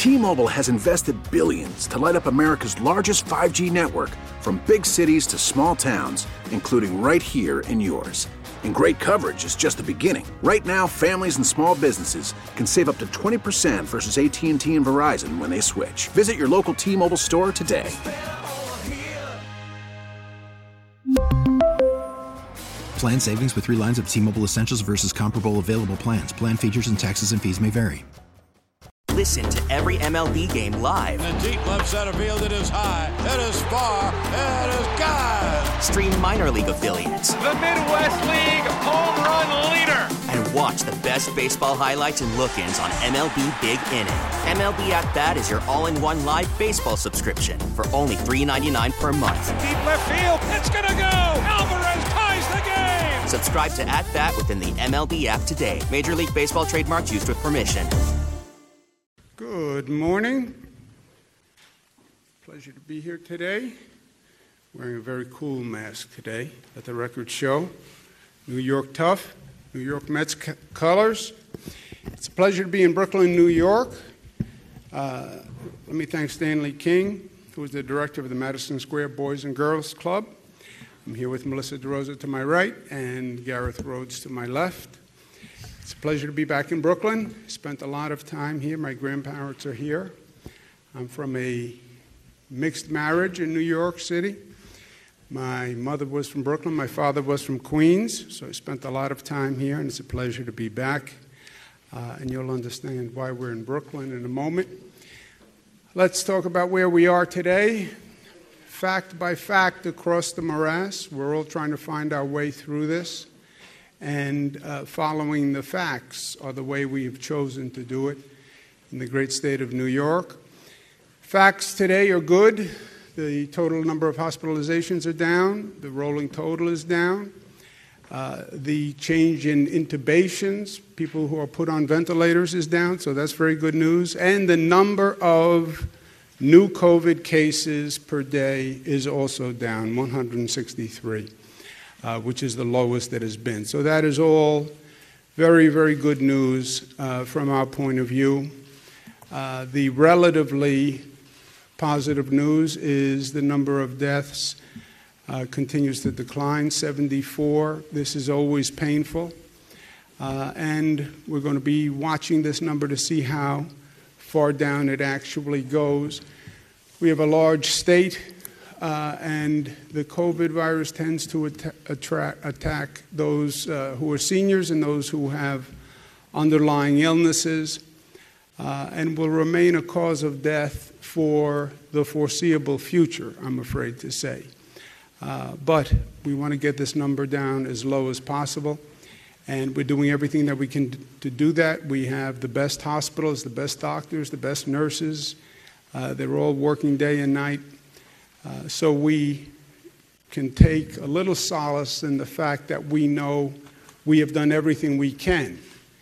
T-Mobile has invested billions to light up America's largest 5G network, from big cities to small towns, including right here in yours. And great coverage is just the beginning. Right now, families and small businesses can save up to 20% versus AT&T and Verizon when they switch. Visit your local T-Mobile store today. Plan savings with 3 lines of T-Mobile Essentials versus comparable available plans. Plan features and taxes and fees may vary. Listen to every MLB game live. In the deep left center field, it is high, it is far, it is gone. Stream minor league affiliates. The Midwest League home run leader. And watch the best baseball highlights and look-ins on MLB Big Inning. MLB At Bat is your all-in-one live baseball subscription for only $3.99 per month. Deep left field, it's gonna go. Alvarez ties the game. Subscribe to At Bat within the MLB app today. Major League Baseball trademarks used with permission. Good morning. Pleasure to be here today. Wearing a very cool mask today. Let the record show. New York tough. New York Mets colors. It's a pleasure to be in Brooklyn, New York. Let me thank Stanley King, who is the director of the Madison Square Boys and Girls Club. I'm here with Melissa DeRosa to my right and Gareth Rhodes to my left. It's a pleasure to be back in Brooklyn. Spent a lot of time here. My grandparents are here. I'm from a mixed marriage in New York City. My mother was from Brooklyn. My father was from Queens. So I spent a lot of time here, and it's a pleasure to be back. And you'll understand why we're in Brooklyn in a moment. Let's talk about where we are today. Fact by fact across the morass. We're all trying to find our way through this. And following the facts are the way we have chosen to do it in the great state of New York. Facts today are good. The total number of hospitalizations are down. The rolling total is down. The change in intubations, people who are put on ventilators, is down, so that's very good news. And the number of new COVID cases per day is also down, 163. Which is the lowest that has been. So that is all very, very good news from our point of view. The relatively positive news is the number of deaths continues to decline, 74. This is always painful. And we're going to be watching this number to see how far down it actually goes. We have a large state. And the COVID virus tends to attack those who are seniors and those who have underlying illnesses, and will remain a cause of death for the foreseeable future, I'm afraid to say. But we want to get this number down as low as possible, and we're doing everything that we can to do that. We have the best hospitals, the best doctors, the best nurses. They're all working day and night. So we can take a little solace in the fact that we know we have done everything we can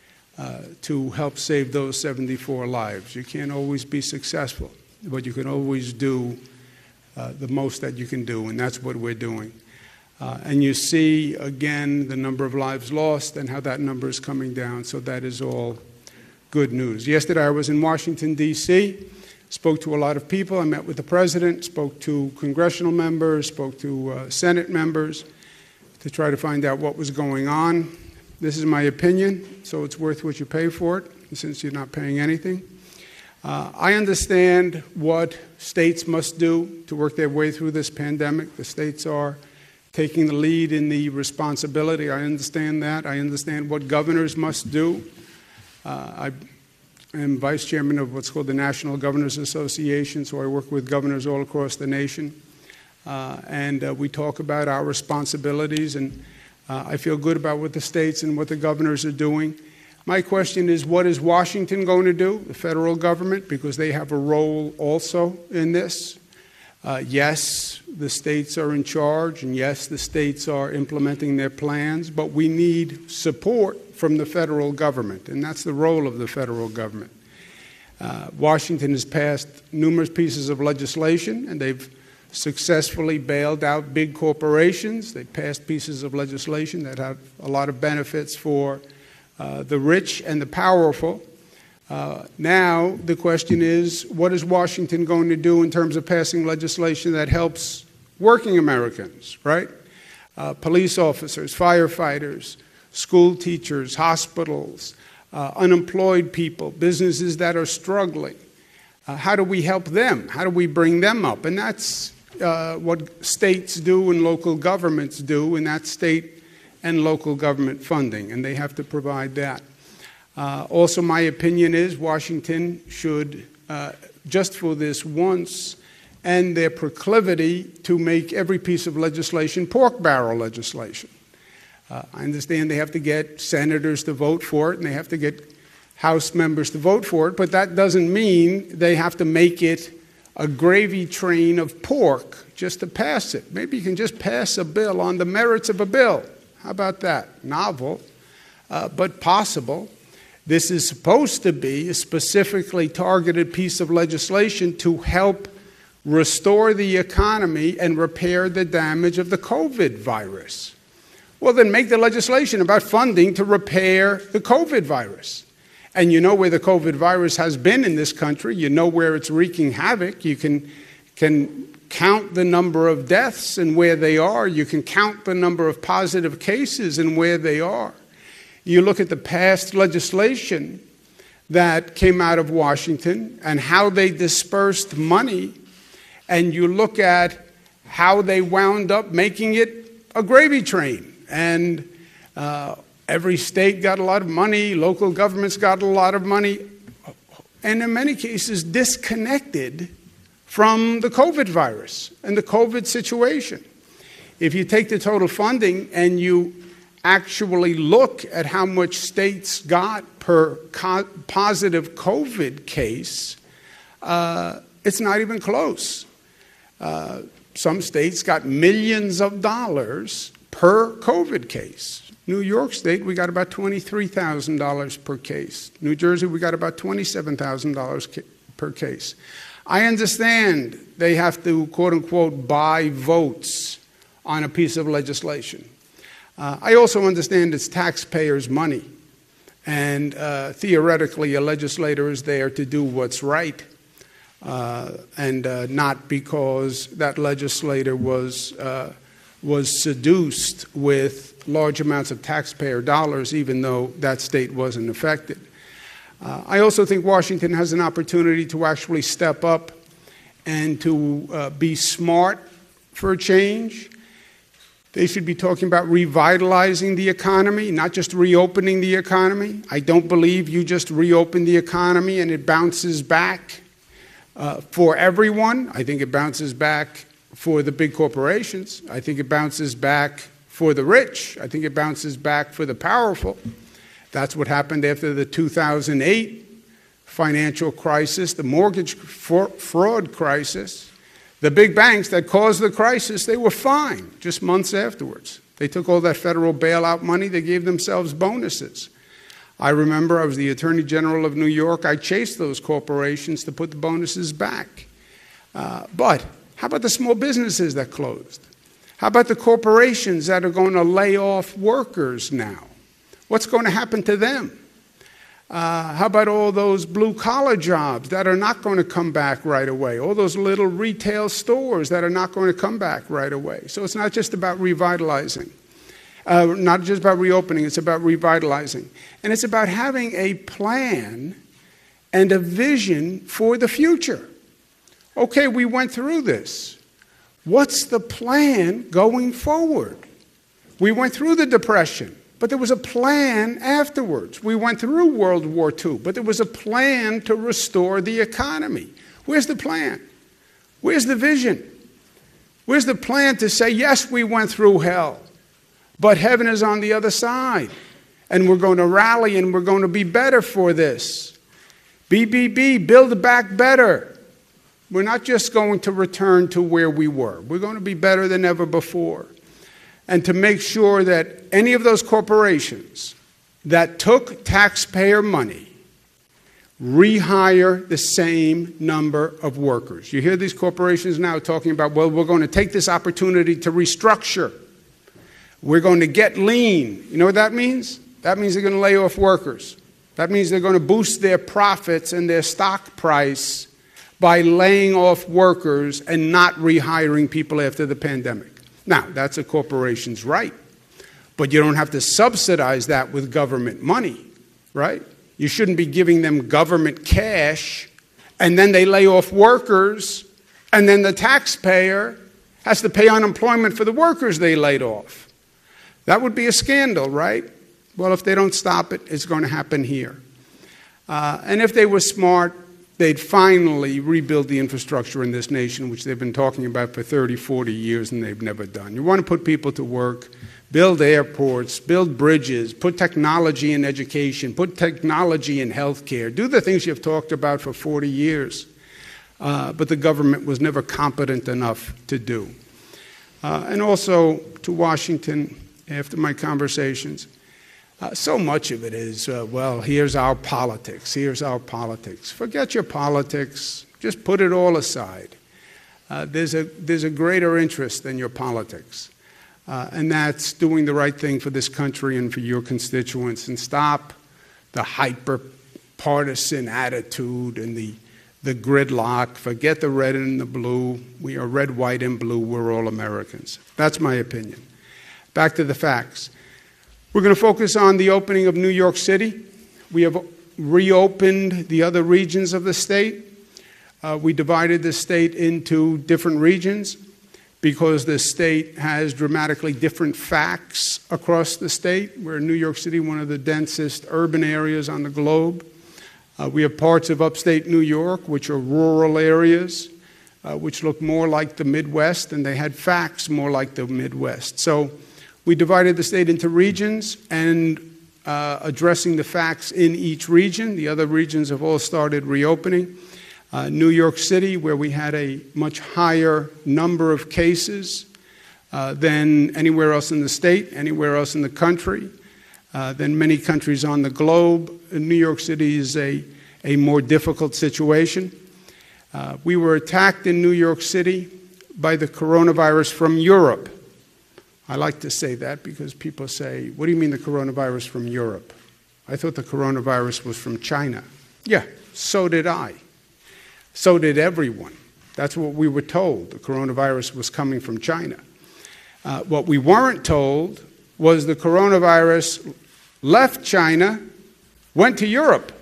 to help save those 74 lives. You can't always be successful, but you can always do the most that you can do, and that's what we're doing. And you see, again, the number of lives lost and how that number is coming down, so that is all good news. Yesterday I was in Washington, D.C., spoke to a lot of people. I met with the president, spoke to congressional members, spoke to Senate members to try to find out what was going on. This is my opinion, so it's worth what you pay for it, since you're not paying anything. I understand what states must do to work their way through this pandemic. The states are taking the lead in the responsibility. I understand that. I understand what governors must do. I am vice chairman of what's called the National Governors Association, so I work with governors all across the nation. And we talk about our responsibilities, and I feel good about what the states and what the governors are doing. My question is, what is Washington going to do, the federal government, because they have a role also in this? Yes, the states are in charge, and yes, the states are implementing their plans, but we need support from the federal government, and that's the role of the federal government. Washington has passed numerous pieces of legislation, and they've successfully bailed out big corporations. They passed pieces of legislation that have a lot of benefits for the rich and the powerful. Now the question is, what is Washington going to do in terms of passing legislation that helps working Americans, right? Police officers, firefighters, school teachers, hospitals, unemployed people, businesses that are struggling. How do we help them? How do we bring them up? And that's what states do and local governments do, and that's state and local government funding, and they have to provide that. Also, my opinion is Washington should, just for this once, end their proclivity to make every piece of legislation pork barrel legislation. I understand they have to get senators to vote for it, and they have to get House members to vote for it, but that doesn't mean they have to make it a gravy train of pork just to pass it. Maybe you can just pass a bill on the merits of a bill. How about that? Novel, but possible. This is supposed to be a specifically targeted piece of legislation to help restore the economy and repair the damage of the COVID virus. Well, then make the legislation about funding to repair the COVID virus. And you know where the COVID virus has been in this country. You know where it's wreaking havoc. You can count the number of deaths and where they are. You can count the number of positive cases and where they are. You look at the past legislation that came out of Washington and how they dispersed money, and you look at how they wound up making it a gravy train. And every state got a lot of money, local governments got a lot of money, and in many cases disconnected from the COVID virus and the COVID situation. If you take the total funding and you actually look at how much states got per positive COVID case, it's not even close. Some states got millions of dollars per COVID case. New York State, we got about $23,000 per case. New Jersey, we got about $27,000 per case. I understand they have to, quote unquote, buy votes on a piece of legislation. I also understand it's taxpayers' money. And theoretically, a legislator is there to do what's right, and not because that legislator was seduced with large amounts of taxpayer dollars, even though that state wasn't affected. I also think Washington has an opportunity to actually step up and to be smart for a change. They should be talking about revitalizing the economy, not just reopening the economy. I don't believe you just reopen the economy and it bounces back for everyone. I think it bounces back for the big corporations. I think it bounces back for the rich. I think it bounces back for the powerful. That's what happened after the 2008 financial crisis, the mortgage fraud crisis. The big banks that caused the crisis, they were fine just months afterwards. They took all that federal bailout money, they gave themselves bonuses. I remember I was the Attorney General of New York. I chased those corporations to put the bonuses back. But how about the small businesses that closed? How about the corporations that are going to lay off workers now? What's going to happen to them? How about all those blue-collar jobs that are not going to come back right away? All those little retail stores that are not going to come back right away? So it's not just about revitalizing. Not just about reopening, it's about revitalizing. And it's about having a plan and a vision for the future. Okay, we went through this. What's the plan going forward? We went through the Depression, but there was a plan afterwards. We went through World War II, but there was a plan to restore the economy. Where's the plan? Where's the vision? Where's the plan to say, yes, we went through hell, but heaven is on the other side, and we're going to rally and we're going to be better for this. BBB, build back better. We're not just going to return to where we were. We're going to be better than ever before. And to make sure that any of those corporations that took taxpayer money rehire the same number of workers. You hear these corporations now talking about, well, we're going to take this opportunity to restructure. We're going to get lean. You know what that means? That means they're going to lay off workers. That means they're going to boost their profits and their stock price by laying off workers and not rehiring people after the pandemic. Now, that's a corporation's right, but you don't have to subsidize that with government money, right? You shouldn't be giving them government cash, and then they lay off workers, and then the taxpayer has to pay unemployment for the workers they laid off. That would be a scandal, right? Well, if they don't stop it, it's going to happen here. And if they were smart, they'd finally rebuild the infrastructure in this nation, which they've been talking about for 30, 40 years, and they've never done. You want to put people to work, build airports, build bridges, put technology in education, put technology in healthcare, do the things you've talked about for 40 years. But the government was never competent enough to do. And also to Washington, after my conversations, so much of it is, well, here's our politics, here's our politics. Forget your politics, just put it all aside. There's a greater interest than your politics, and that's doing the right thing for this country and for your constituents, and stop the hyper-partisan attitude and the gridlock. Forget the red and the blue. We are red, white, and blue. We're all Americans. That's my opinion. Back to the facts. We're going to focus on the opening of New York City. We have reopened the other regions of the state. We divided the state into different regions because the state has dramatically different facts across the state. We're in New York City, one of the densest urban areas on the globe. We have parts of upstate New York, which are rural areas, which look more like the Midwest, and they had facts more like the Midwest. So we divided the state into regions and addressing the facts in each region. The other regions have all started reopening. New York City, where we had a much higher number of cases than anywhere else in the state, anywhere else in the country, than many countries on the globe. New York City is a more difficult situation. We were attacked in New York City by the coronavirus from Europe. I like to say that because people say, what do you mean the coronavirus from Europe? I thought the coronavirus was from China. Yeah, so did I. So did everyone. That's what we were told. The coronavirus was coming from China. What we weren't told was the coronavirus left China, went to Europe,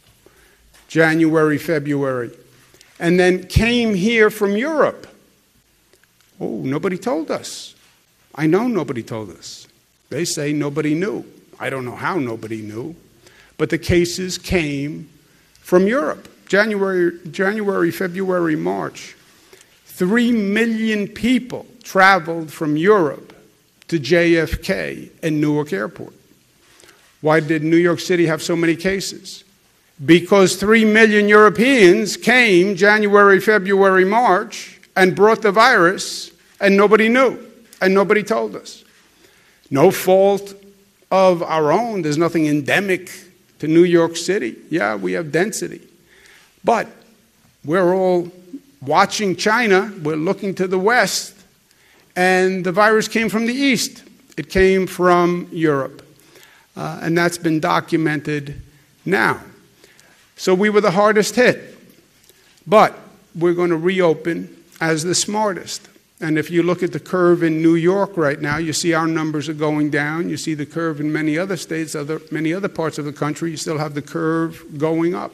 January, February, and then came here from Europe. Oh, nobody told us. I know nobody told us. They say nobody knew. I don't know how nobody knew, but the cases came from Europe. January, February, March. 3 million people traveled from Europe to JFK and Newark Airport. Why did New York City have so many cases? Because 3 million Europeans came January, February, March and brought the virus, and nobody knew. And nobody told us. No fault of our own. There's nothing endemic to New York City. Yeah, we have density. But we're all watching China. We're looking to the west. And the virus came from the east. It came from Europe. And that's been documented now. So we were the hardest hit. But we're going to reopen as the smartest. And if you look at the curve in New York right now, you see our numbers are going down. You see the curve in many other states, many other parts of the country, you still have the curve going up.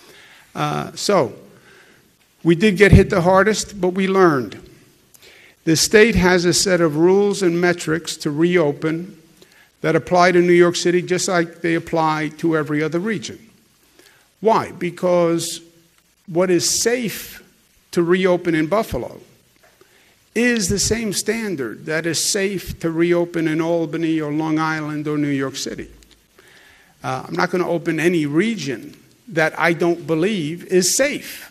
So we did get hit the hardest, but we learned. The state has a set of rules and metrics to reopen that apply to New York City just like they apply to every other region. Why? Because what is safe to reopen in Buffalo is the same standard that is safe to reopen in Albany or Long Island or New York City. I'm not going to open any region that I don't believe is safe.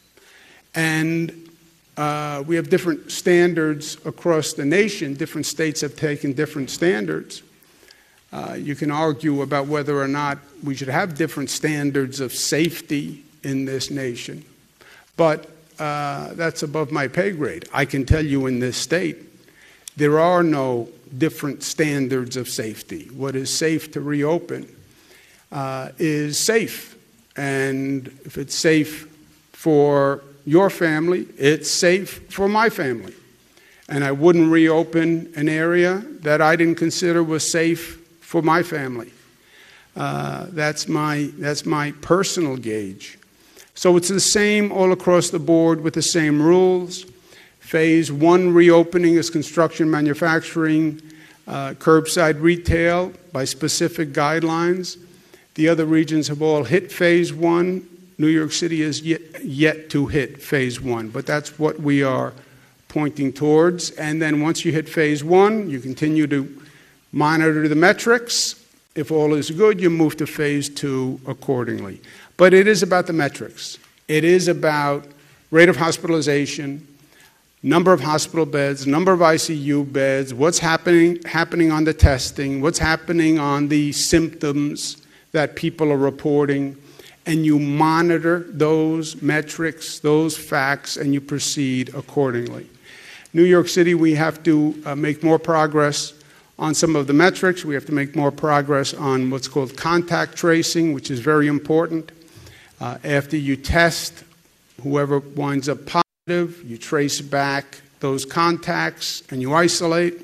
And we have different standards across the nation. Different states have taken different standards. You can argue about whether or not we should have different standards of safety in this nation. But that's above my pay grade. I can tell you in this state, there are no different standards of safety. What is safe to reopen is safe. And if it's safe for your family, it's safe for my family. And I wouldn't reopen an area that I didn't consider was safe for my family. That's my personal gauge. So it's the same all across the board with the same rules. Phase 1 reopening is construction, manufacturing, curbside retail by specific guidelines. The other regions have all hit Phase 1. New York City is yet to hit Phase 1, but that's what we are pointing towards. And then once you hit Phase 1, you continue to monitor the metrics. If all is good, you move to Phase 2 accordingly. But it is about the metrics. It is about rate of hospitalization, number of hospital beds, number of ICU beds, what's happening on the testing, what's happening on the symptoms that people are reporting, and you monitor those metrics, those facts, and you proceed accordingly. New York City, we have to make more progress on some of the metrics. We have to make more progress on what's called contact tracing, which is very important. After you test, whoever winds up positive, you trace back those contacts and you isolate.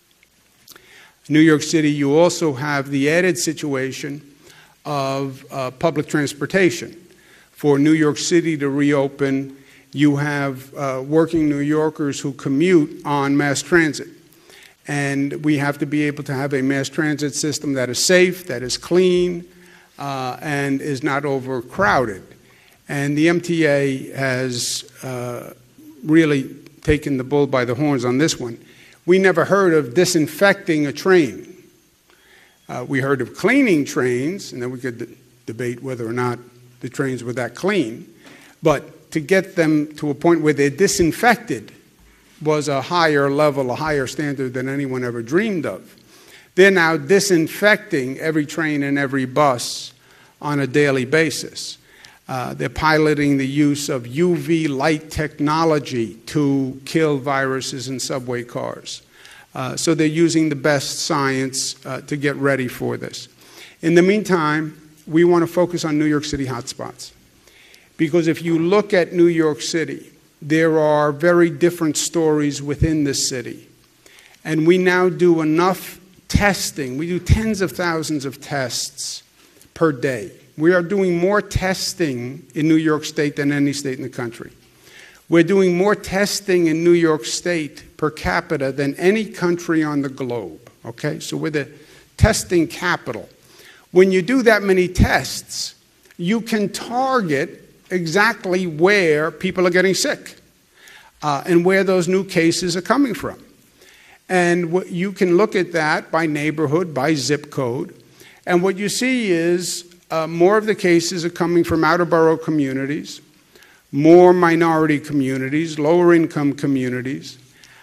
New York City, you also have the added situation of public transportation. For New York City to reopen, you have working New Yorkers who commute on mass transit. And we have to be able to have a mass transit system that is safe, that is clean, and is not overcrowded. And the MTA has really taken the bull by the horns on this one. We never heard of disinfecting a train. We heard of cleaning trains, and then we could debate whether or not the trains were that clean. But to get them to a point where they're disinfected was a higher level, a higher standard than anyone ever dreamed of. They're now disinfecting every train and every bus on a daily basis. They're piloting the use of UV light technology to kill viruses in subway cars. So they're using the best science to get ready for this. In the meantime, we want to focus on New York City hotspots. Because if you look at New York City, there are very different stories within the city. And we now do enough testing. We do tens of thousands of tests per day. We are doing more testing in New York State than any state in the country. We're doing more testing in New York State per capita than any country on the globe. Okay? So we're the testing capital. When you do that many tests, you can target exactly where people are getting sick and where those new cases are coming from. And you can look at that by neighborhood, by zip code. And what you see is more of the cases are coming from outer borough communities, more minority communities, lower income communities,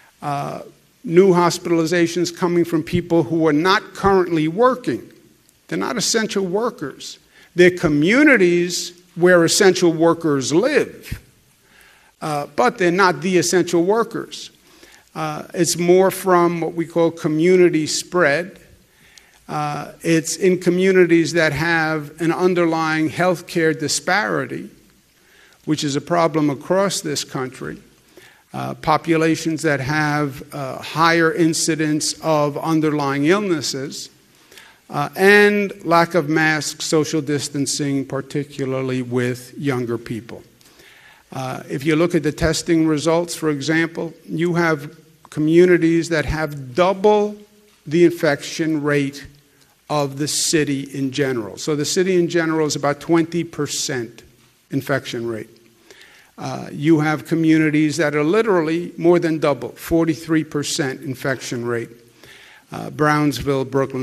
new hospitalizations coming from people who are not currently working. They're not essential workers. They're communities where essential workers live, but they're not the essential workers. It's more from what we call community spread. It's in communities that have an underlying healthcare disparity, which is a problem across this country. Populations that have higher incidence of underlying illnesses, and lack of masks, social distancing, particularly with younger people. If you look at the testing results, for example, you have communities that have double the infection rate of the city in general. So the city in general is about 20% infection rate. You have communities that are literally more than double, 43% infection rate. Brownsville, Brooklyn,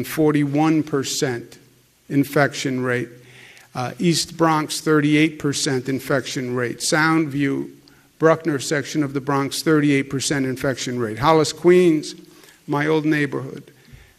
41% infection rate. East Bronx, 38% infection rate. Soundview, Bruckner section of the Bronx, 38% infection rate. Hollis, Queens, my old neighborhood,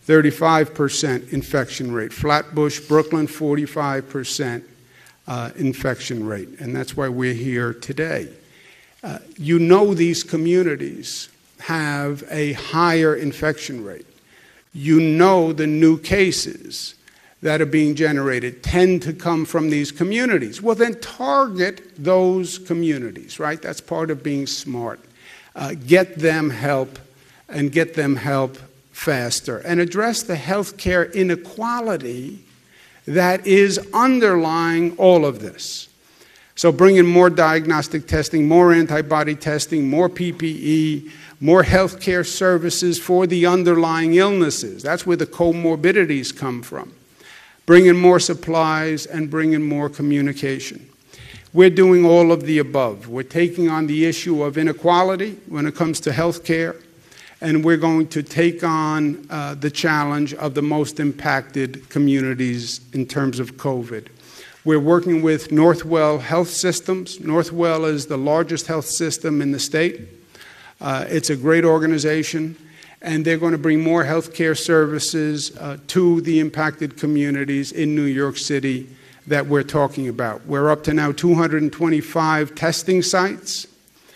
35% infection rate. Flatbush, Brooklyn, 45% infection rate. And that's why we're here today. You know these communities have a higher infection rate. You know the new cases that are being generated tend to come from these communities. Well, then target those communities, right? That's part of being smart. Get them help and get them help faster. And address the healthcare inequality that is underlying all of this. So bring in more diagnostic testing, more antibody testing, more PPE, more healthcare services for the underlying illnesses. That's where the comorbidities come from. Bring in more supplies and bring in more communication. We're doing all of the above. We're taking on the issue of inequality when it comes to healthcare, and we're going to take on the challenge of the most impacted communities in terms of COVID. We're working with Northwell Health Systems. Northwell is the largest health system in the state. It's a great organization, and they're going to bring more healthcare services to the impacted communities in New York City that we're talking about. We're up to now 225 testing sites.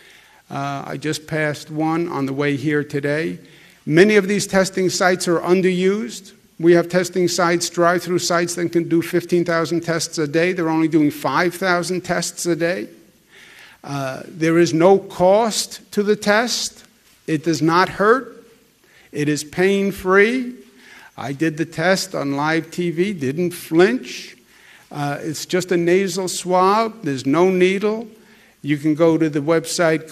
I just passed one on the way here today. Many of these testing sites are underused. We have testing sites, drive-through sites that can do 15,000 tests a day. They're only doing 5,000 tests a day. There is no cost to the test. It does not hurt. It is pain-free. I did the test on live TV, didn't flinch. It's just a nasal swab. There's no needle. You can go to the website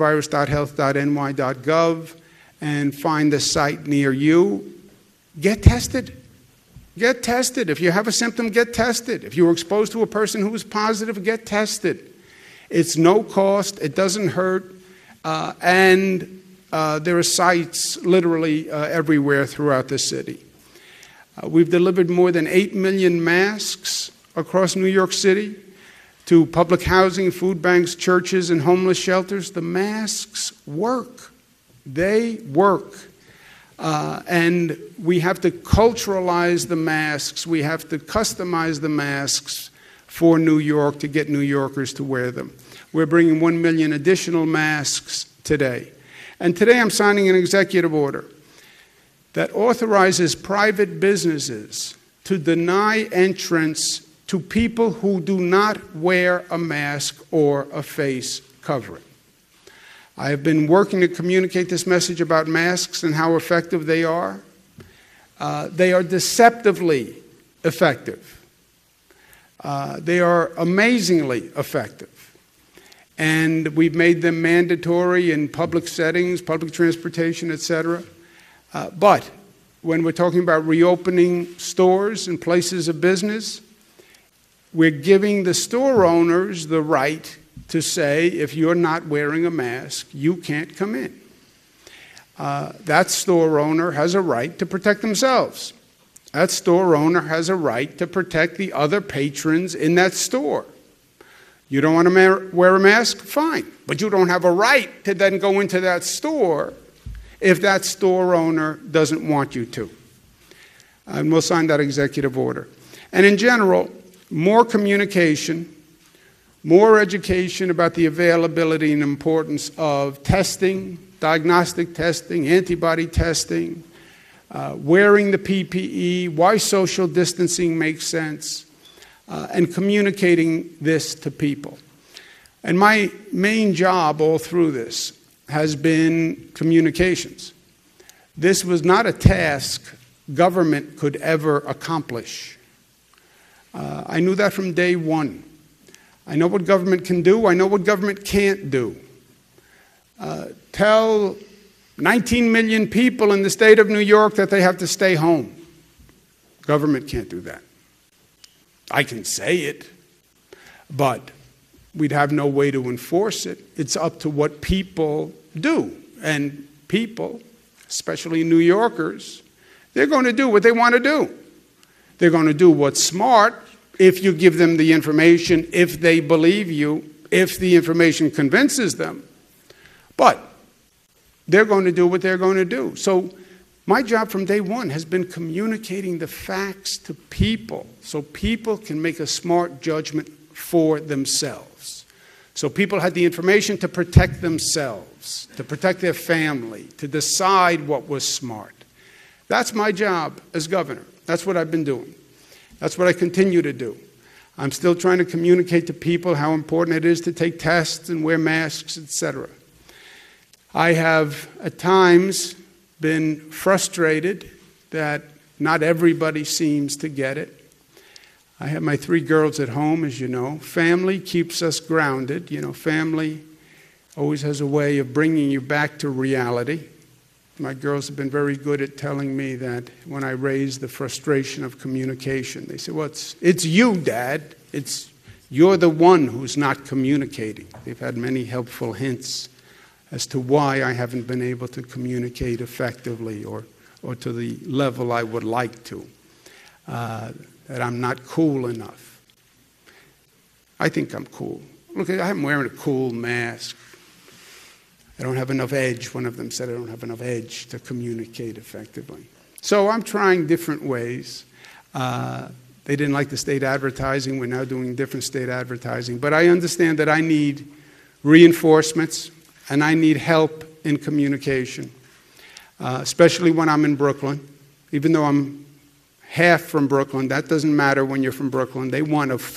coronavirus.health.ny.gov and find the site near you. Get tested. Get tested. If you have a symptom, get tested. If you were exposed to a person who was positive, get tested. It's no cost. It doesn't hurt. And there are sites literally everywhere throughout the city. We've delivered more than 8 million masks across New York City to public housing, food banks, churches, and homeless shelters. The masks work. They work. And we have to culturalize the masks. We have to customize the masks for New York to get New Yorkers to wear them. We're bringing 1 million additional masks today. And today I'm signing an executive order that authorizes private businesses to deny entrance to people who do not wear a mask or a face covering. I have been working to communicate this message about masks and how effective they are. They are deceptively effective. They are amazingly effective. And we've made them mandatory in public settings, public transportation, etc. But when we're talking about reopening stores and places of business, we're giving the store owners the right to say, if you're not wearing a mask, you can't come in. That store owner has a right to protect themselves. That store owner has a right to protect the other patrons in that store. You don't want to wear a mask? Fine. But you don't have a right to then go into that store if that store owner doesn't want you to. And we'll sign that executive order. And in general, more communication, more education about the availability and importance of testing, diagnostic testing, antibody testing, wearing the PPE, why social distancing makes sense, and communicating this to people. And my main job all through this has been communications. This was not a task government could ever accomplish. I knew that from day one. I know what government can do. I know what government can't do. Tell 19 million people in the state of New York that they have to stay home. Government can't do that. I can say it, but we'd have no way to enforce it. It's up to what people do. And people, especially New Yorkers, they're going to do what they want to do. They're going to do what's smart if you give them the information, if they believe you, if the information convinces them. But they're going to do what they're going to do. So my job from day one has been communicating the facts to people so people can make a smart judgment for themselves. So people had the information to protect themselves, to protect their family, to decide what was smart. That's my job as governor. That's what I've been doing. That's what I continue to do. I'm still trying to communicate to people how important it is to take tests and wear masks, etc. I have, at times, been frustrated that not everybody seems to get it. I have my 3 girls at home, as you know. Family keeps us grounded. You know, family always has a way of bringing you back to reality. My girls have been very good at telling me that when I raise the frustration of communication, they say, well, it's you, Dad. You're the one who's not communicating. They've had many helpful hints as to why I haven't been able to communicate effectively or to the level I would like to, that I'm not cool enough. I think I'm cool. Look, I'm wearing a cool mask. I don't have enough edge. One of them said I don't have enough edge to communicate effectively. So I'm trying different ways. They didn't like the state advertising. We're now doing different state advertising. But I understand that I need reinforcements and I need help in communication, especially when I'm in Brooklyn. Even though I'm half from Brooklyn, that doesn't matter when you're from Brooklyn. They want a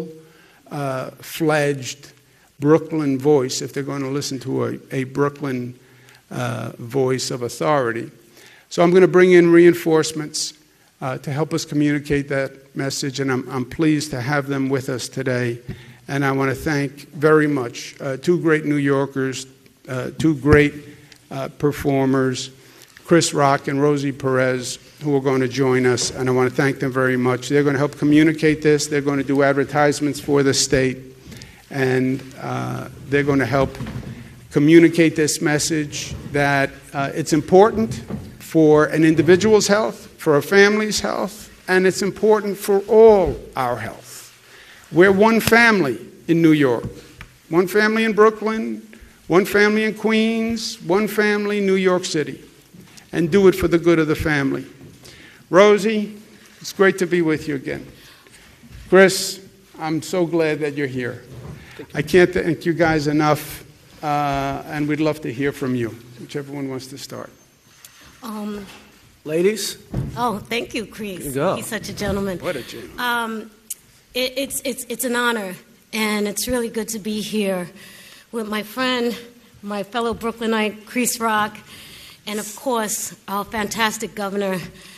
full-fledged Brooklyn voice if they're going to listen to a Brooklyn voice of authority. So I'm going to bring in reinforcements to help us communicate that message, and I'm pleased to have them with us today. And I want to thank very much 2 great New Yorkers, 2 great performers, Chris Rock and Rosie Perez, who are going to join us, and I want to thank them very much. They're going to help communicate this. They're going to do advertisements for the state, and they're going to help communicate this message that it's important for an individual's health, for a family's health, and it's important for all our health. We're one family in New York, one family in Brooklyn, one family in Queens, one family in New York City, and do it for the good of the family. Rosie, it's great to be with you again. Chris, I'm so glad that you're here. I can't thank you guys enough, and we'd love to hear from you, whichever one wants to start. Ladies? Oh, thank you, Chris. He's such a gentleman. What a gentleman. It's an honor, and it's really good to be here with my friend, my fellow Brooklynite, Chris Rock, and of course, our fantastic Governor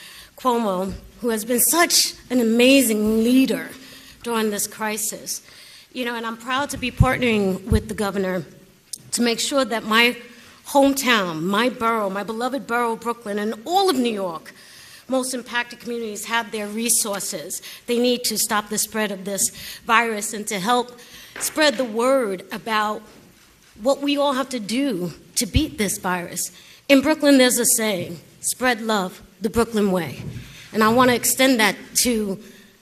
Cuomo, who has been such an amazing leader during this crisis. You know, and I'm proud to be partnering with the governor to make sure that my hometown, my borough, my beloved borough, Brooklyn, and all of New York, most impacted communities have their resources. They need to stop the spread of this virus and to help spread the word about what we all have to do to beat this virus. In Brooklyn, there's a saying, spread love the Brooklyn way. And I want to extend that to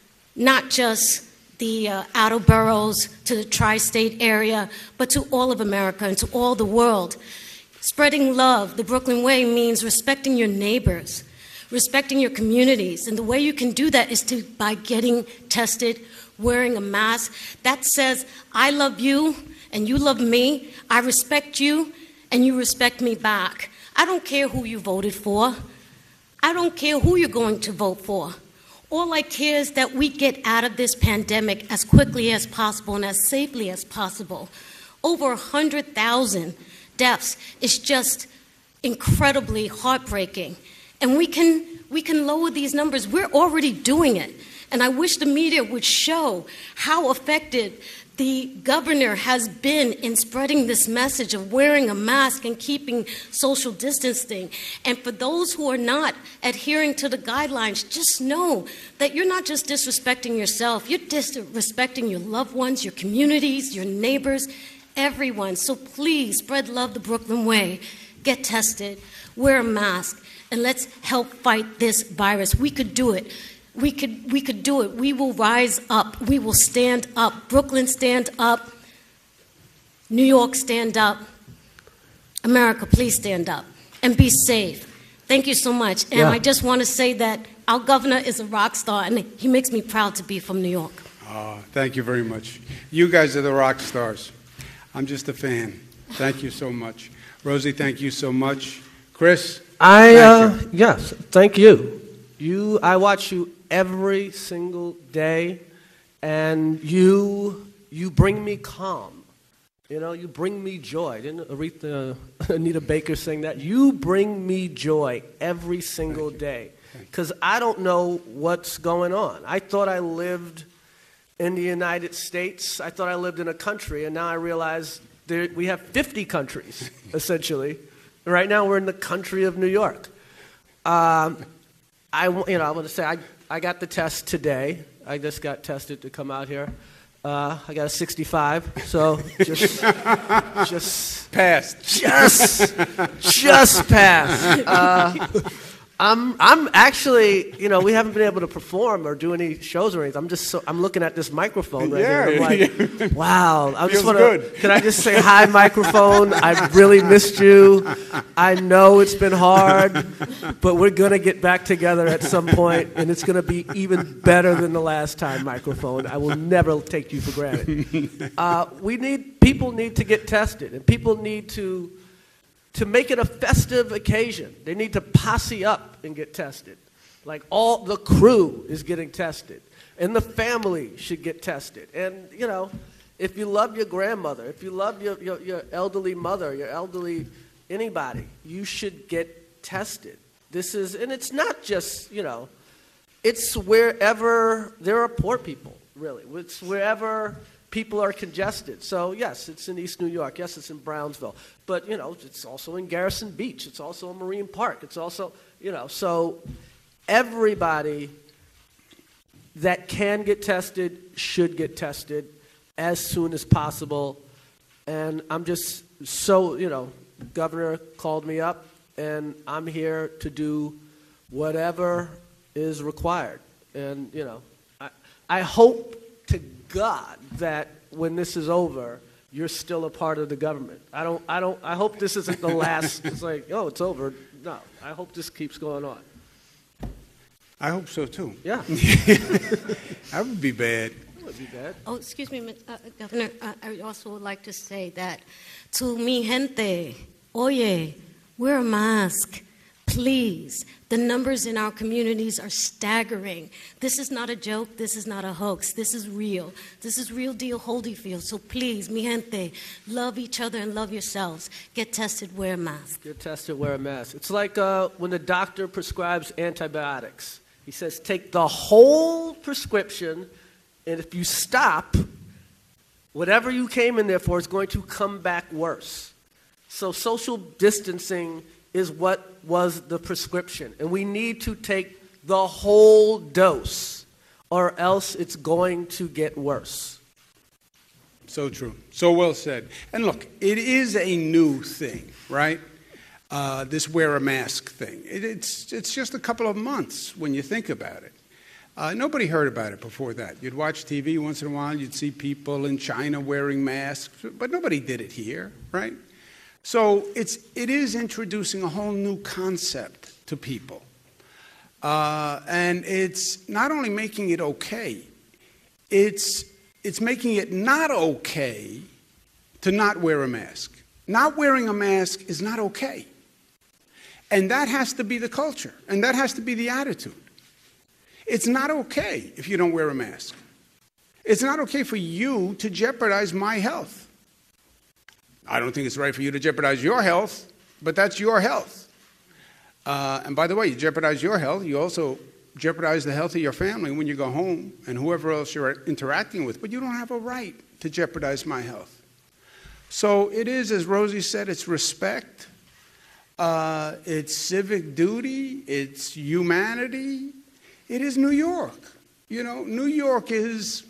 not just the outer boroughs, to the tri-state area, but to all of America and to all the world. Spreading love the Brooklyn way means respecting your neighbors, respecting your communities. And the way you can do that is by getting tested, wearing a mask. That says, I love you and you love me. I respect you and you respect me back. I don't care who you voted for. I don't care who you're going to vote for. All I care is that we get out of this pandemic as quickly as possible and as safely as possible. Over 100,000 deaths is just incredibly heartbreaking. And we can lower these numbers. We're already doing it. And I wish the media would show how effective the governor has been in spreading this message of wearing a mask and keeping social distancing. And for those who are not adhering to the guidelines, just know that you're not just disrespecting yourself, you're disrespecting your loved ones, your communities, your neighbors, everyone. So please spread love the Brooklyn way. Get tested, wear a mask, and let's help fight this virus. We could do it. We could do it. We will rise up. We will stand up. Brooklyn, stand up. New York, stand up. America, please stand up and be safe. Thank you so much. And I just want to say that our governor is a rock star, and he makes me proud to be from New York. Oh, thank you very much. You guys are the rock stars. I'm just a fan. Thank you so much. Rosie, thank you so much. Chris? Yes, thank you. I watch you every single day, and you bring me calm. You know, you bring me joy. Didn't Anita Baker sing that? You bring me joy every single day. Because I don't know what's going on. I thought I lived in the United States. I thought I lived in a country, and now I realize we have 50 countries, essentially. Right now we're in the country of New York. I want to say I got the test today. I just got tested to come out here. I got a 65, so just passed. Just passed. I'm actually, we haven't been able to perform or do any shows or anything. I'm looking at this microphone right here. I'm like, wow. Can I just say hi, microphone? I really missed you. I know it's been hard, but we're going to get back together at some point, and it's going to be even better than the last time, microphone. I will never take you for granted. People need to get tested, and people need to make it a festive occasion. They need to posse up and get tested. Like all the crew is getting tested. And the family should get tested. And, if you love your grandmother, if you love your elderly mother, your elderly anybody, you should get tested. And it's not just, it's wherever there are poor people, really. It's wherever people are congested. So, yes, it's in East New York. Yes, it's in Brownsville. But, it's also in Garrison Beach. It's also in Marine Park. It's also, so everybody that can get tested should get tested as soon as possible. And I'm just so, Governor called me up, and I'm here to do whatever is required. And, I hope to God that when this is over, you're still a part of the government. I hope this isn't the last. It's like, oh, it's over. No, I hope this keeps going on. I hope so too. Yeah. That would be bad. That would be bad. Oh, excuse me, Governor. I also would like to say that to mi gente, oye, wear a mask, please. The numbers in our communities are staggering. This is not a joke. This is not a hoax. This is real. This is real deal Holyfield. So please, mi gente, love each other and love yourselves. Get tested, wear a mask. Get tested, wear a mask. It's like when the doctor prescribes antibiotics. He says, take the whole prescription, and if you stop, whatever you came in there for is going to come back worse. So social distancing is what was the prescription. And we need to take the whole dose, or else it's going to get worse. So true. So well said. And look, it is a new thing, right? This wear a mask thing. It's just a couple of months when you think about it. Nobody heard about it before that. You'd watch TV once in a while, you'd see people in China wearing masks, but nobody did it here, right? So it is introducing a whole new concept to people. And it's not only making it okay, it's making it not okay to not wear a mask. Not wearing a mask is not okay. And that has to be the culture, and that has to be the attitude. It's not okay if you don't wear a mask. It's not okay for you to jeopardize my health. I don't think it's right for you to jeopardize your health, but that's your health. And by the way, you jeopardize your health, you also jeopardize the health of your family when you go home and whoever else you're interacting with, but you don't have a right to jeopardize my health. So it is, as Rosie said, it's respect, it's civic duty, it's humanity. It is New York. New York is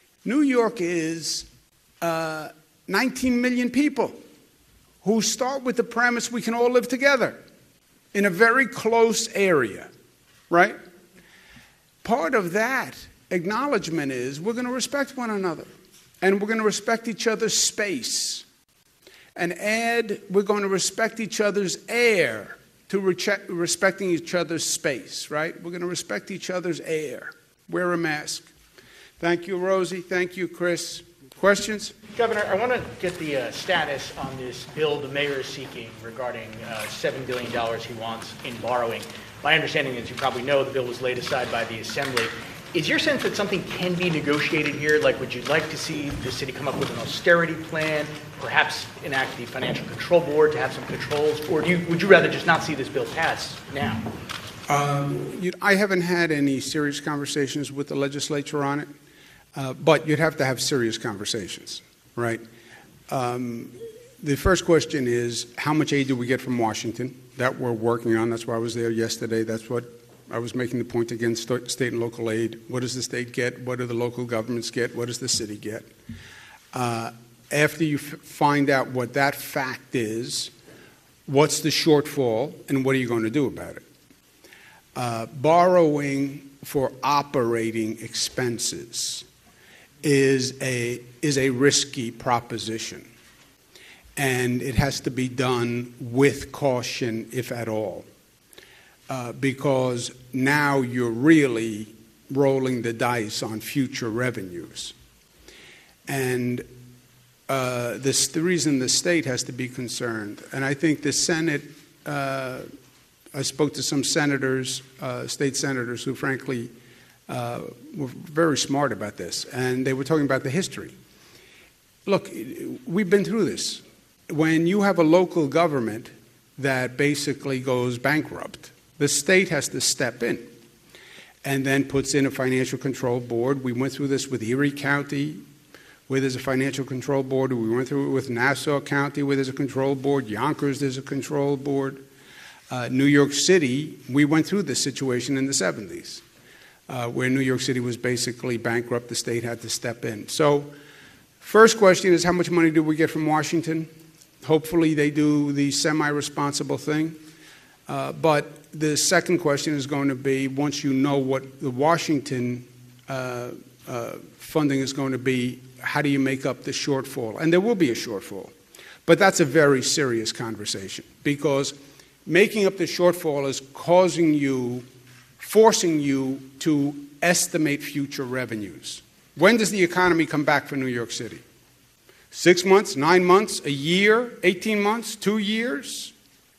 19 million people who start with the premise we can all live together in a very close area, right? Part of that acknowledgement is we're going to respect one another, and we're going to respect each other's space. And we're going to respect each other's air to respecting each other's space, right? We're going to respect each other's air. Wear a mask. Thank you, Rosie. Thank you, Chris. Questions? Governor, I want to get the status on this bill the mayor is seeking regarding $7 billion he wants in borrowing. My understanding, as you probably know, the bill was laid aside by the Assembly. Is your sense that something can be negotiated here? Like, would you like to see the city come up with an austerity plan, perhaps enact the Financial Control Board to have some controls, or would you rather just not see this bill pass now? I haven't had any serious conversations with the legislature on it, but you'd have to have serious conversations, right? The first question is, how much aid do we get from Washington? That we're working on. That's why I was there yesterday. That's what I was making the point against state and local aid. What does the state get? What do the local governments get? What does the city get? After you find out what that fact is, what's the shortfall, and what are you going to do about it? Borrowing for operating expenses is a risky proposition, and it has to be done with caution, if at all. Because now you're really rolling the dice on future revenues. And the reason the state has to be concerned, and I think the Senate, I spoke to some senators, state senators, who frankly were very smart about this, and they were talking about the history. Look, we've been through this. When you have a local government that basically goes bankrupt, the state has to step in and then puts in a financial control board. We went through this with Erie County, where there's a financial control board. We went through it with Nassau County, where there's a control board. Yonkers, there's a control board. New York City, we went through this situation in the 70s, where New York City was basically bankrupt. The state had to step in. So first question is, how much money do we get from Washington? Hopefully they do the semi-responsible thing. But the second question is going to be, once you know what the Washington funding is going to be, how do you make up the shortfall? And there will be a shortfall. But that's a very serious conversation, because making up the shortfall is forcing you to estimate future revenues. When does the economy come back for New York City? 6 months, 9 months, a year, 18 months, 2 years?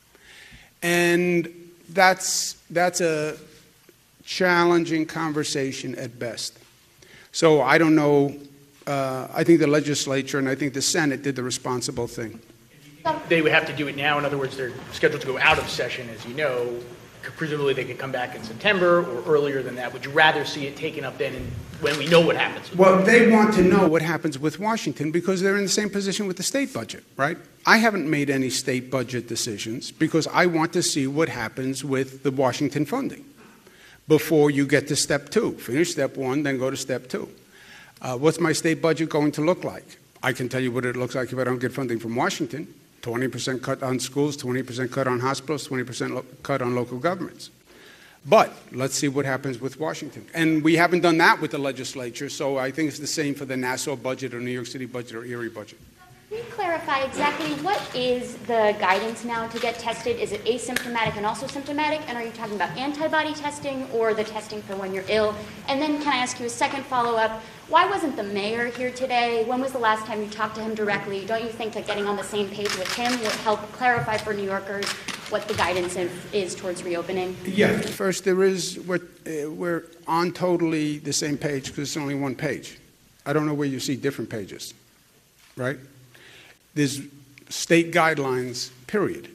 And that's a challenging conversation at best. So I don't know. I think the legislature and I think the Senate did the responsible thing. They would have to do it now. In other words, they're scheduled to go out of session, as you know. Presumably they could come back in September or earlier than that. Would you rather see it taken up then when we know what happens? Well, they want to know what happens with Washington because they're in the same position with the state budget, right? I haven't made any state budget decisions because I want to see what happens with the Washington funding before you get to step 2. Finish step 1, then go to step 2. What's my state budget going to look like? I can tell you what it looks like if I don't get funding from Washington. 20% cut on schools, 20% cut on hospitals, 20% cut on local governments. But let's see what happens with Washington. And we haven't done that with the legislature, so I think it's the same for the Nassau budget or New York City budget or Erie budget. Can you clarify exactly what is the guidance now to get tested? Is it asymptomatic and also symptomatic? And are you talking about antibody testing or the testing for when you're ill? And then can I ask you a second follow-up? Why wasn't the mayor here today? When was the last time you talked to him directly? Don't you think that getting on the same page with him would help clarify for New Yorkers what the guidance is towards reopening? Yeah. First, we're on totally the same page because it's only one page. I don't know where you see different pages, right? There's state guidelines, period.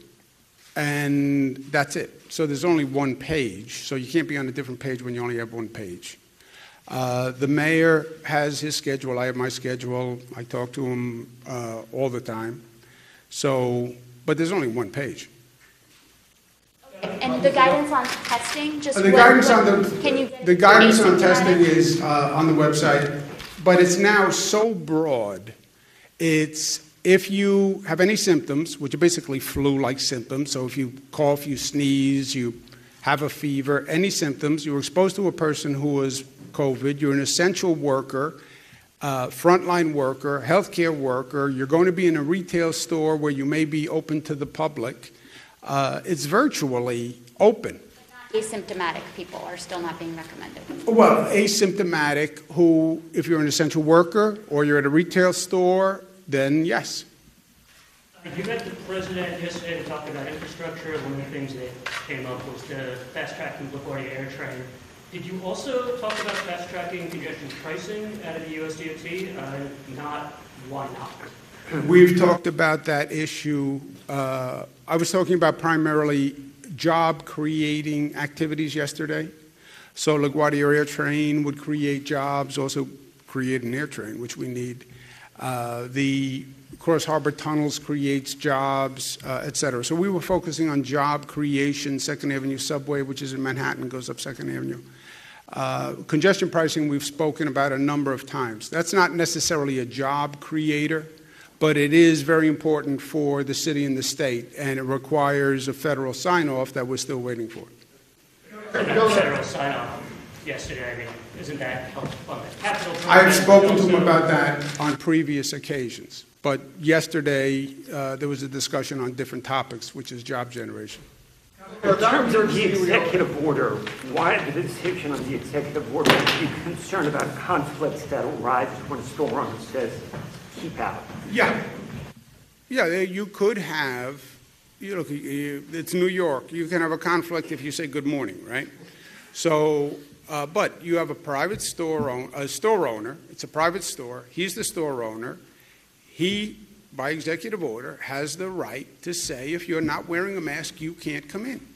And that's it. So there's only one page. So you can't be on a different page when you only have one page. The mayor has his schedule. I have my schedule. I talk to him all the time. So, but there's only one page. And the guidance on testing, just the guidance on testing is on the website, but it's now so broad. It's if you have any symptoms, which are basically flu-like symptoms, so if you cough, you sneeze, you have a fever, any symptoms, you're exposed to a person who is COVID, you're an essential worker, frontline worker, healthcare worker, you're going to be in a retail store where you may be open to the public, it's virtually open. Asymptomatic people are still not being recommended. Well, asymptomatic who, if you're an essential worker or you're at a retail store, then yes. You met the president yesterday to talk about infrastructure. One of the things that came up was the fast-tracking LaGuardia Air Train. Did you also talk about fast-tracking congestion pricing out of the USDOT? Not, why not? We've talked about that issue. I was talking about primarily job-creating activities yesterday. So LaGuardia Air Train would create jobs, also create an air train, which we need. The Cross Harbor Tunnels creates jobs, et cetera. So we were focusing on job creation. 2nd Avenue Subway, which is in Manhattan, goes up 2nd Avenue. Congestion pricing we've spoken about a number of times. That's not necessarily a job creator, but it is very important for the city and the state, and it requires a federal sign-off that we're still waiting for. Federal sign-off yesterday, I mean, isn't that on the Capitol? I've spoken to him about that on previous occasions, but yesterday there was a discussion on different topics, which is job generation. In terms of the executive order, why the decision on the executive order to be concerned about conflicts that arise when a store owner says, keep out? Yeah, you could have, look, it's New York. You can have a conflict if you say good morning, right? So, but you have a private store owner. It's a private store. He's the store owner. He, by executive order, has the right to say, if you're not wearing a mask, you can't come in.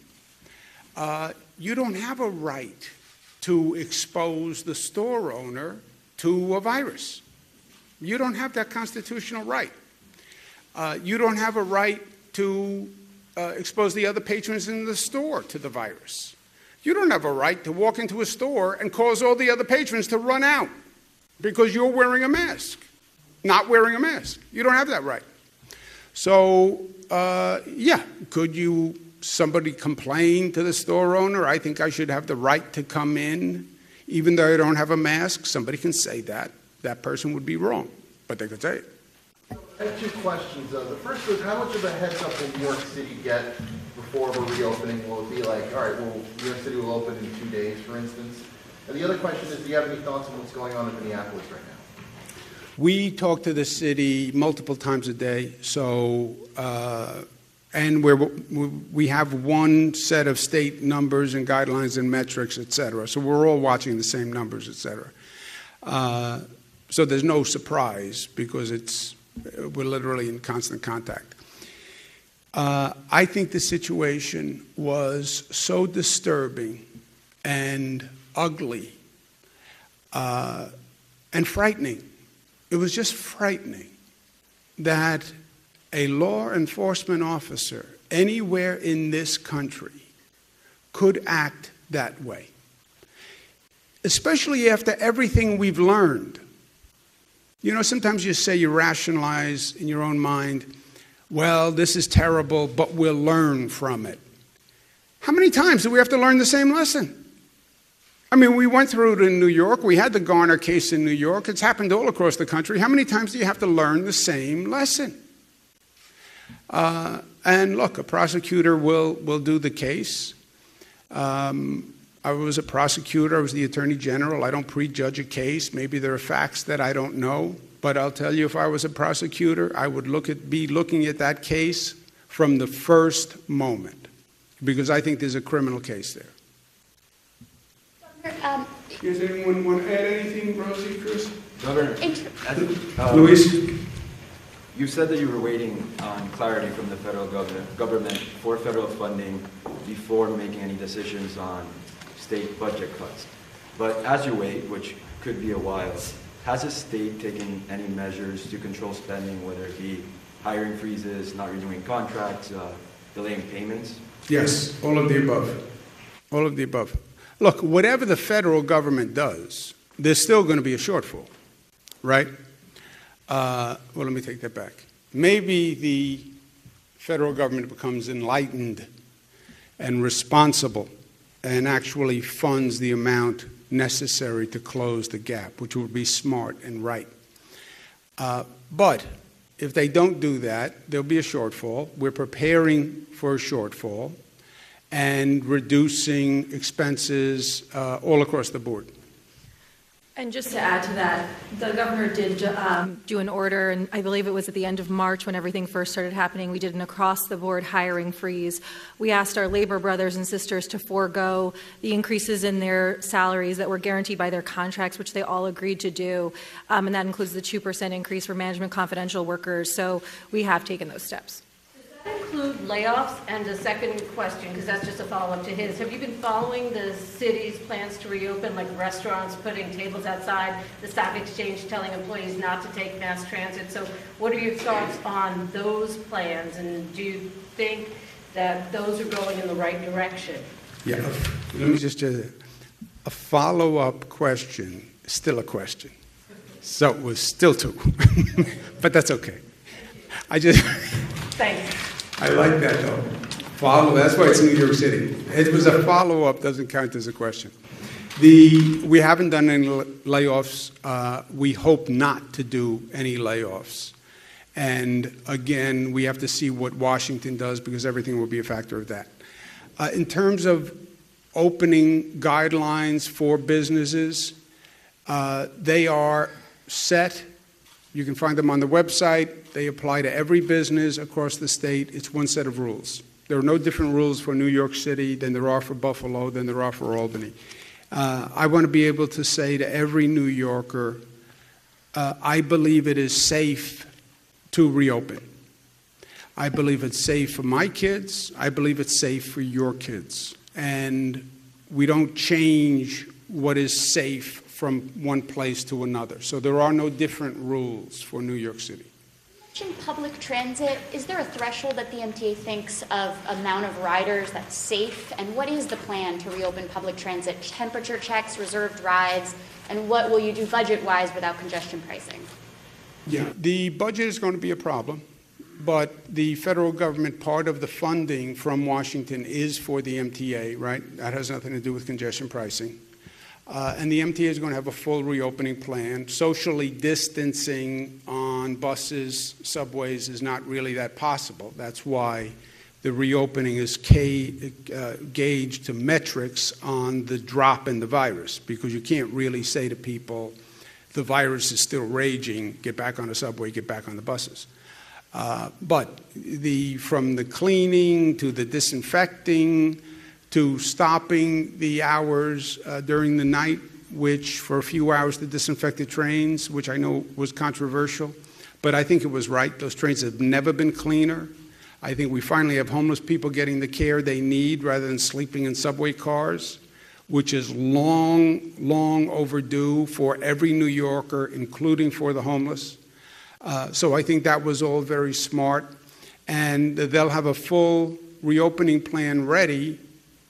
You don't have a right to expose the store owner to a virus. You don't have that constitutional right. You don't have a right to expose the other patrons in the store to the virus. You don't have a right to walk into a store and cause all the other patrons to run out because you're wearing a mask, not wearing a mask. You don't have that right. So, could somebody complain to the store owner? I think I should have the right to come in, even though I don't have a mask. Somebody can say that. That person would be wrong, but they could say it. I have two questions. The first was, how much of a heads up will New York City get before we're reopening? Will it be like, all right, well, New York City will open in 2 days, for instance? And the other question is, do you have any thoughts on what's going on in Minneapolis right now? We talk to the city multiple times a day, so and we have one set of state numbers and guidelines and metrics, et cetera. So we're all watching the same numbers, et cetera. So there's no surprise because we're literally in constant contact. I think the situation was so disturbing and ugly and frightening. It was just frightening that a law enforcement officer anywhere in this country could act that way, especially after everything we've learned. You know, sometimes you say, you rationalize in your own mind, well, this is terrible, but we'll learn from it. How many times do we have to learn the same lesson? I mean, we went through it in New York. We had the Garner case in New York. It's happened all across the country. How many times do you have to learn the same lesson? And look, a prosecutor will do the case. I was a prosecutor. I was the attorney general. I don't prejudge a case. Maybe there are facts that I don't know. But I'll tell you, if I was a prosecutor, I would be looking at that case from the first moment, because I think there's a criminal case there. Does anyone want to add anything, Rosie, Chris? Governor, Luis? You said that you were waiting on clarity from the federal government for federal funding before making any decisions on state budget cuts. But as you wait, which could be a while, has the state taken any measures to control spending, whether it be hiring freezes, not renewing contracts, delaying payments? Yes, all of the above. All of the above. Look, whatever the federal government does, there's still going to be a shortfall, right? Well, let me take that back. Maybe the federal government becomes enlightened and responsible and actually funds the amount necessary to close the gap, which would be smart and right. But if they don't do that, there'll be a shortfall. We're preparing for a shortfall and reducing expenses all across the board. And just to add to that, the governor did do an order, and I believe it was at the end of March when everything first started happening. We did an across-the-board hiring freeze. We asked our labor brothers and sisters to forego the increases in their salaries that were guaranteed by their contracts, which they all agreed to do, and that includes the 2% increase for management confidential workers. So we have taken those steps. Include layoffs? And a second question, because that's just a follow-up to his. Have you been following the city's plans to reopen, like restaurants putting tables outside, the stock exchange telling employees not to take mass transit? So what are your thoughts on those plans, and do you think that those are going in the right direction? Yeah, let me just a follow-up question, still a question. So it was still two, but that's okay. Thanks. I like that, though. That's why it's New York City. It was a follow-up, doesn't count as a question. We haven't done any layoffs. We hope not to do any layoffs. And again, we have to see what Washington does, because everything will be a factor of that. In terms of opening guidelines for businesses, they are set. You can find them on the website. They apply to every business across the state. It's one set of rules. There are no different rules for New York City than there are for Buffalo, than there are for Albany. I want to be able to say to every New Yorker, I believe it is safe to reopen. I believe it's safe for my kids. I believe it's safe for your kids. And we don't change what is safe from one place to another. So there are no different rules for New York City. In public transit, is there a threshold that the MTA thinks of amount of riders that's safe? And what is the plan to reopen public transit? Temperature checks, reserved rides, and what will you do budget-wise without congestion pricing? Yeah, the budget is going to be a problem, but the federal government, part of the funding from Washington is for the MTA, right? That has nothing to do with congestion pricing. And the MTA is going to have a full reopening plan. Socially distancing on buses, subways is not really that possible. That's why the reopening is gauged to metrics on the drop in the virus, because you can't really say to people, the virus is still raging, get back on the subway, get back on the buses. But from the cleaning to the disinfecting, to stopping the hours during the night, which for a few hours the disinfected trains, which I know was controversial, but I think it was right. Those trains have never been cleaner. I think we finally have homeless people getting the care they need rather than sleeping in subway cars, which is long, long overdue for every New Yorker, including for the homeless. So I think that was all very smart. And they'll have a full reopening plan ready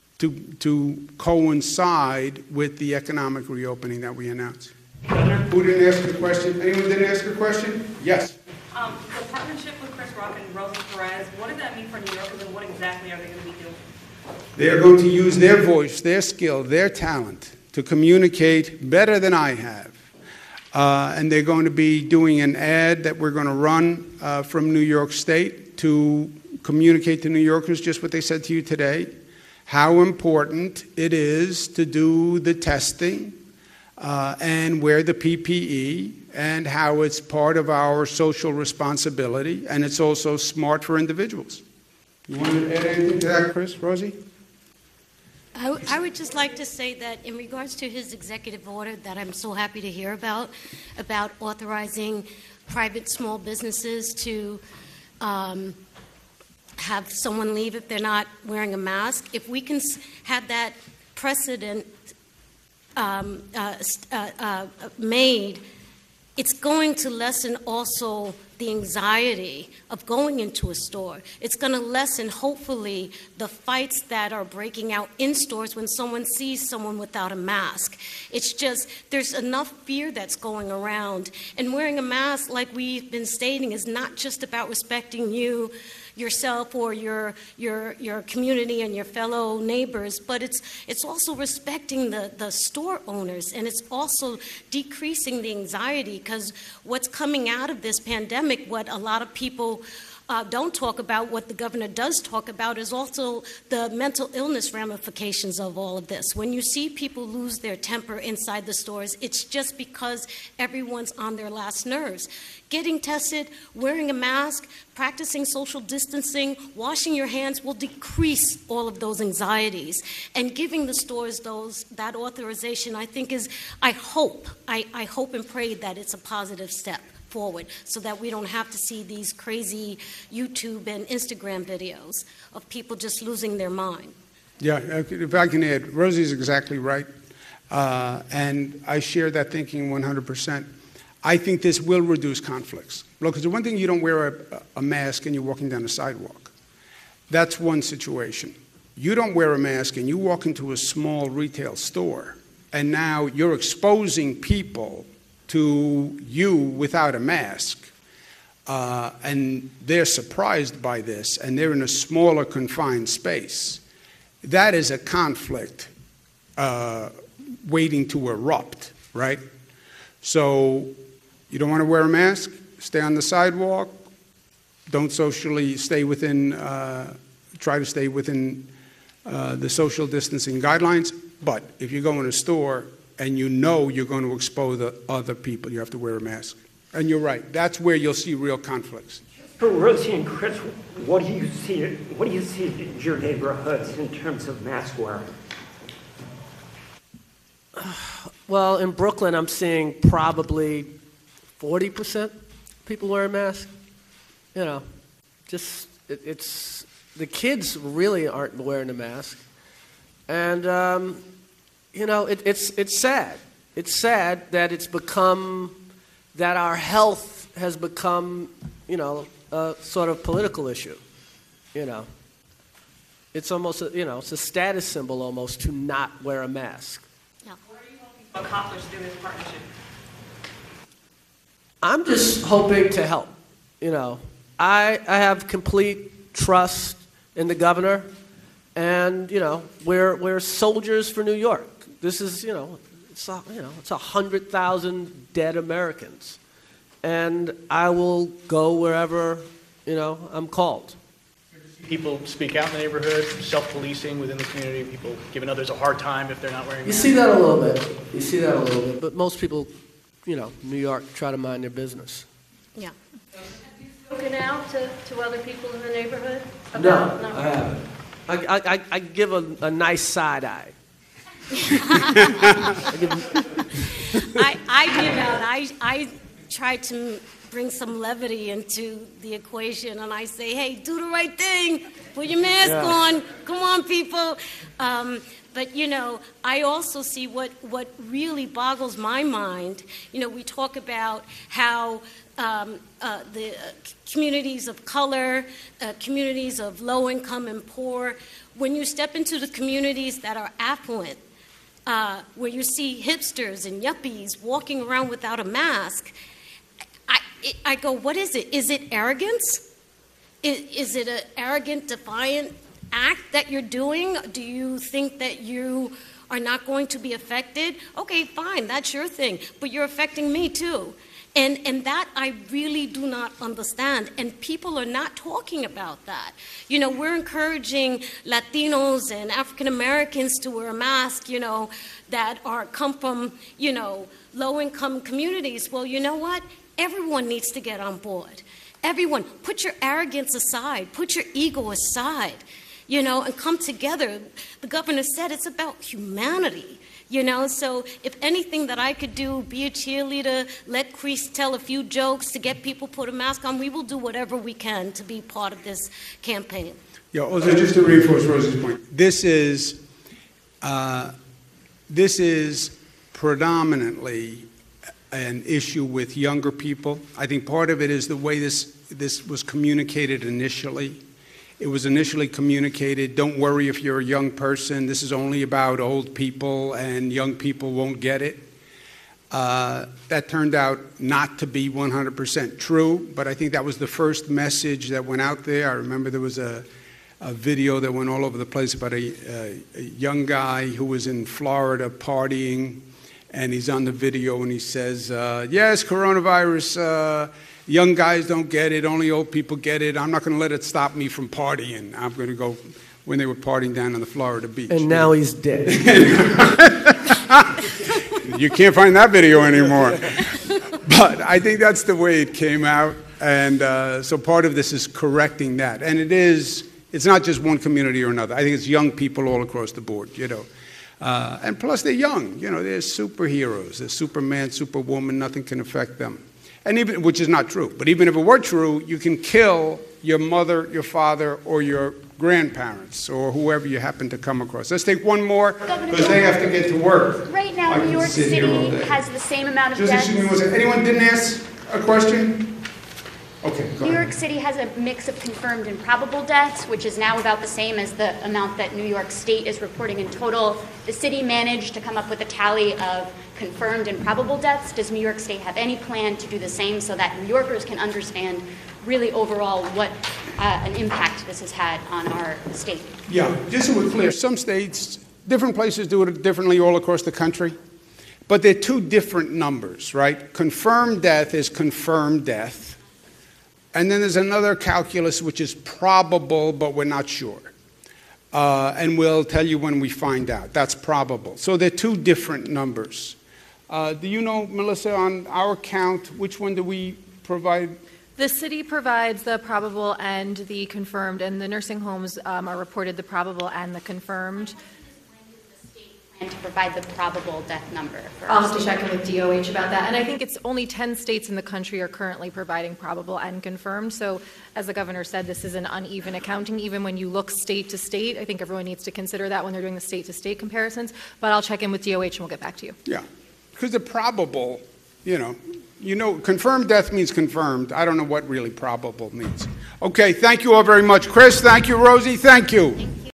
to coincide with the economic reopening that we announced. Who didn't ask a question? Anyone didn't ask a question? Yes. The partnership with Chris Rock and Rosa Perez, what does that mean for New Yorkers, and what exactly are they going to be doing? They're going to use their voice, their skill, their talent to communicate better than I have. And they're going to be doing an ad that we're going to run from New York State to communicate to New Yorkers just what they said to you today, how important it is to do the testing and wear the PPE, and how it's part of our social responsibility, and it's also smart for individuals. You want to add anything to that, Chris, Rosie? I would just like to say that in regards to his executive order that I'm so happy to hear about authorizing private small businesses to have someone leave if they're not wearing a mask. If we can have that precedent made, it's going to lessen also the anxiety of going into a store. It's going to lessen, hopefully, the fights that are breaking out in stores when someone sees someone without a mask. It's just, there's enough fear that's going around. And wearing a mask, like we've been stating, is not just about respecting you, yourself, or your community and your fellow neighbors, but it's also respecting the store owners, and it's also decreasing the anxiety, because what's coming out of this pandemic, what a lot of people don't talk about, what the governor does talk about, is also the mental illness ramifications of all of this. When you see people lose their temper inside the stores, it's just because everyone's on their last nerves. Getting tested, wearing a mask, practicing social distancing, washing your hands will decrease all of those anxieties. And giving the stores that authorization, I think I hope and pray that it's a positive step forward so that we don't have to see these crazy YouTube and Instagram videos of people just losing their mind. Yeah, if I can add, Rosie's exactly right. And I share that thinking 100%. I think this will reduce conflicts. Look, it's one thing you don't wear a mask and you're walking down the sidewalk. That's one situation. You don't wear a mask and you walk into a small retail store, and now you're exposing people to you without a mask, and they're surprised by this, and they're in a smaller confined space. That is a conflict waiting to erupt, right? So you don't want to wear a mask, stay on the sidewalk, don't socially stay within, try to stay within the social distancing guidelines. But if you go in a store and you know you're going to expose other people, you have to wear a mask. And you're right, that's where you'll see real conflicts. For Rosie and Chris, what do you see in your neighborhoods in terms of mask wearing? Well, in Brooklyn, I'm seeing probably 40% people wearing masks. You know, just it's the kids really aren't wearing a mask, and you know, it's sad. It's sad that it's become that our health has become, you know, a sort of political issue. You know, it's almost it's a status symbol almost to not wear a mask. Accomplish through this partnership? I'm just hoping to help. You know, I have complete trust in the governor, and you know, we're soldiers for New York. This is it's 100,000 dead Americans, and I will go wherever I'm called. People speak out in the neighborhood, self-policing within the community, people giving others a hard time if they're not wearing masks. You see that a little bit. But most people, New York, try to mind their business. Yeah. Have you spoken out to other people in the neighborhood? No, I haven't. I give a nice side eye. I try to bring some levity into the equation, and I say, hey, do the right thing, put your mask on, come on, people. But I also see what really boggles my mind. We talk about how the communities of color, communities of low income and poor, when you step into the communities that are affluent, where you see hipsters and yuppies walking around without a mask, I go, what is it? Is it arrogance? Is it an arrogant, defiant act that you're doing? Do you think that you are not going to be affected? Okay, fine, that's your thing, but you're affecting me too. And that I really do not understand, and people are not talking about that. We're encouraging Latinos and African Americans to wear a mask, that come from, low-income communities. Well, you know what? Everyone needs to get on board. Everyone, put your arrogance aside, put your ego aside, and come together. The governor said it's about humanity, so if anything that I could do, be a cheerleader, let Chris tell a few jokes to get people put a mask on, we will do whatever we can to be part of this campaign. Yeah, also just to reinforce Rosie's point, this is predominantly an issue with younger people. I think part of it is the way this was communicated initially. It was initially communicated, don't worry if you're a young person, this is only about old people and young people won't get it. That turned out not to be 100% true, but I think that was the first message that went out there. I remember there was a video that went all over the place about a young guy who was in Florida partying, and he's on the video and he says, yes, coronavirus Young guys don't get it. Only old people get it. I'm not going to let it stop me from partying. I'm going to go when they were partying down on the Florida beach. And now he's dead. You can't find that video anymore. But I think that's the way it came out. And so part of this is correcting that. And it's not just one community or another. I think it's young people all across the board, and plus they're young. They're superheroes. They're Superman, Superwoman. Nothing can affect them. And even, which is not true. But even if it were true, you can kill your mother, your father, or your grandparents, or whoever you happen to come across. Let's take one more, because they have to get to work. Right now, New York City has the same amount of deaths. Excuse me one second. Anyone didn't ask a question? Okay, go New ahead. York City has a mix of confirmed and probable deaths, which is now about the same as the amount that New York State is reporting in total. The city managed to come up with a tally of confirmed and probable deaths. Does New York State have any plan to do the same so that New Yorkers can understand really overall what an impact this has had on our state? Yeah, just so we're clear, some states, different places do it differently all across the country, but they're two different numbers, right? Confirmed death is confirmed death. And then there's another calculus which is probable, but we're not sure. And we'll tell you when we find out. That's probable. So they're two different numbers. Do you know, Melissa, on our count, which one do we provide? The city provides the probable and the confirmed, and the nursing homes are reported the probable and the confirmed. And to provide the probable death number. I'll have to check in with DOH about that. And I think it's only 10 states in the country are currently providing probable and confirmed. So as the governor said, this is an uneven accounting. Even when you look state to state, I think everyone needs to consider that when they're doing the state to state comparisons. But I'll check in with DOH and we'll get back to you. Yeah, because the probable, confirmed death means confirmed. I don't know what really probable means. Okay, thank you all very much. Chris, thank you. Rosie, thank you.